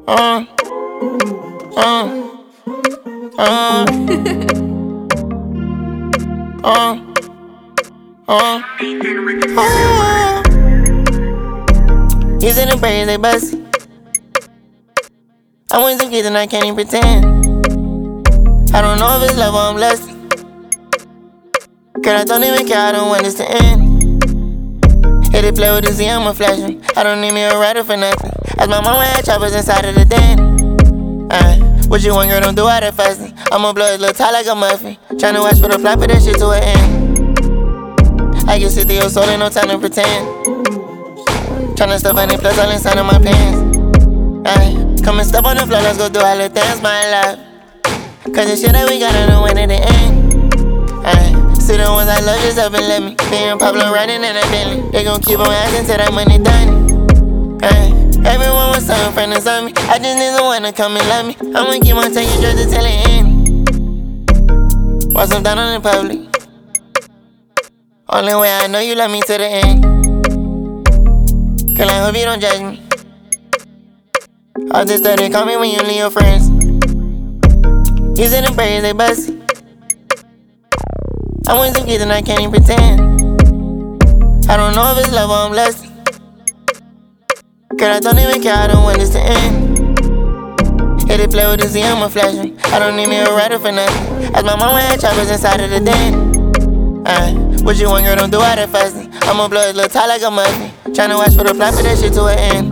uh, uh, uh, uh, Using the braids, they busty. I want some kids and I can't even pretend. I don't know if it's love or I'm lusty. Girl, I don't even care, I don't want this to end. Hit it, play with the Z, I'ma flash him. I don't need me a rider for nothing. As my mama had choppers inside of the den. What you want, girl, don't do all that fasting. I'ma blow his little tie like a muffin. Tryna watch for the flop, but that shit to an end. I can see through your soul, ain't no time to pretend. Tryna stuff 100 plus all inside of my pants. Come and step on the floor, let's go do all the things, my love. Cause the shit that we gotta do when it end. See the ones I love just up and let me. Being Pablo riding in a Bentley. They gon' keep on asking till that money done. Everyone was something friend of me. I just need someone to come and love me. I'ma keep on taking drugs until it end. Once I'm done on in public. Only way I know you love me to the end. Girl, I hope you don't judge me. All this stuff they call me when you leave your friends. Using the braids, they busty. I want some kids and I can't even pretend. I don't know if it's love or I'm lusty. Girl, I don't even care, I don't want this to end. Hit it, play with the Z, I'ma flash him. I don't need me a rider for nothing. As my mama had choppers inside of the den. What you want, girl, don't do all that fasting. I'ma blow his little tie like a muffin. Tryna watch for the flop, but that shit to an end.